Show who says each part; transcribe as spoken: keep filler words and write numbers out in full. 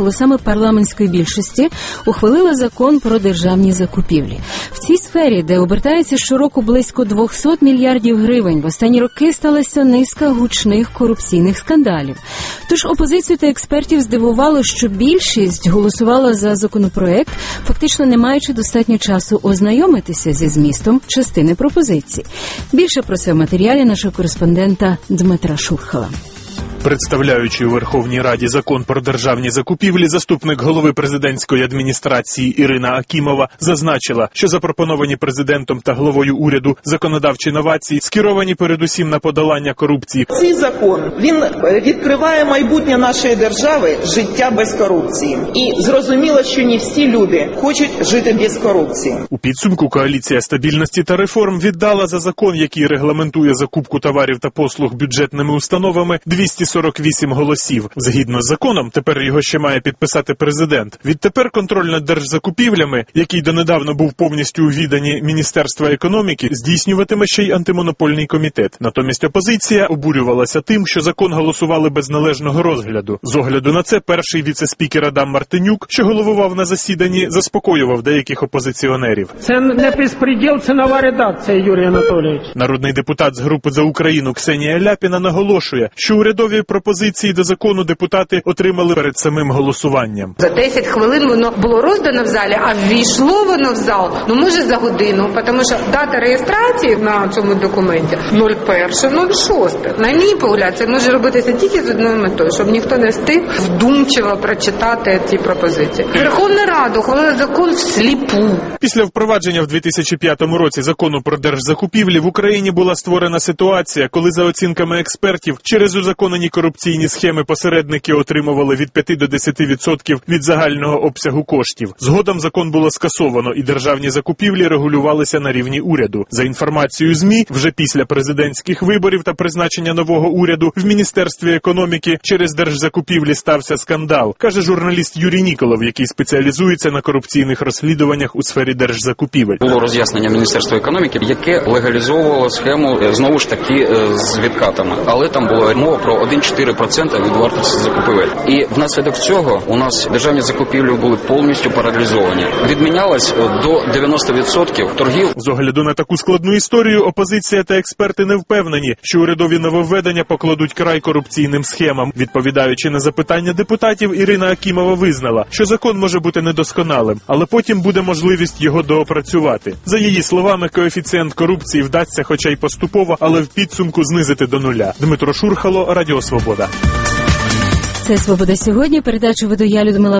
Speaker 1: голосами парламентської більшості ухвалила закон про державні закупівлі. В цій сфері, де обертається щороку близько двісті мільярдів гривень, в останні роки сталася низка гучних корупційних скандалів. Тож опозицію та експертів здивувало, що більшість голосувала за законопроект, фактично не маючи достатньо часу ознайомитися зі змістом частини пропозицій. Більше про це в матеріалі нашого кореспондента Дмитра Шурхала.
Speaker 2: Представляючи у Верховній Раді закон про державні закупівлі, заступник голови президентської адміністрації Ірина Акімова зазначила, що запропоновані президентом та главою уряду законодавчі новації скеровані передусім на подолання корупції.
Speaker 3: Цей закон, він відкриває майбутнє нашої держави, життя без корупції. І зрозуміло, що не всі люди хочуть жити без корупції.
Speaker 2: У підсумку коаліція стабільності та реформ віддала за закон, який регламентує закупку товарів та послуг бюджетними установами, двісті сорок вісім голосів. Згідно з законом, тепер його ще має підписати президент. Відтепер контроль над держзакупівлями, який донедавна був повністю у віданні Міністерства економіки, здійснюватиме ще й антимонопольний комітет. Натомість опозиція обурювалася тим, що закон голосували без належного розгляду. З огляду на це, перший віце-спікер Адам Мартинюк, що головував на засіданні, заспокоював деяких опозиціонерів.
Speaker 4: Це не безпреділ, це нова редакція, Юрій Анатолійович.
Speaker 2: Народний депутат з групи «За Україну» Ксенія Ляпіна наголошує, що урядові пропозиції до закону депутати отримали перед самим голосуванням.
Speaker 5: За десять хвилин воно було роздано в залі, а ввійшло воно в зал, ну може за годину, тому що дата реєстрації на цьому документі нуль перше нуль шосте. На мій погляд, це може робитися тільки з одною метою, щоб ніхто не встиг вдумчиво прочитати ці пропозиції. Верховна Рада ухвалила закон всліпу.
Speaker 2: Після впровадження в дві тисячі п'ятому році закону про держзакупівлі в Україні була створена ситуація, коли за оцінками експертів через узаконені корупційні схеми посередники отримували від п'яти до десяти відсотків від загального обсягу коштів. Згодом закон було скасовано і державні закупівлі регулювалися на рівні уряду. За інформацією ЗМІ, вже після президентських виборів та призначення нового уряду в Міністерстві економіки через держзакупівлі стався скандал, каже журналіст Юрій Ніколов, який спеціалізується на корупційних розслідуваннях у сфері держзакупівель.
Speaker 6: Було роз'яснення Міністерства економіки, яке легалізовувало схему, знову ж таки, з відкатами. Але там була мова про один цілих чотири десятих відсотка від вартості закупівель. І внаслідок цього у нас державні закупівлі були повністю паралізовані. Відмінялось до дев'яноста відсотків торгів.
Speaker 2: З огляду на таку складну історію, опозиція та експерти не впевнені, що урядові нововведення покладуть край корупційним схемам. Відповідаючи на запитання депутатів, Ірина Акімова визнала, що закон може бути недосконалим, але потім буде можливість його доопрацювати. За її словами, коефіцієнт корупції вдасться хоча й поступово, але в підсумку знизити до нуля. Дмитро Шурхало, Радіо Свобода.
Speaker 1: Це «Свобода сьогодні». Передачу веду я, Людмила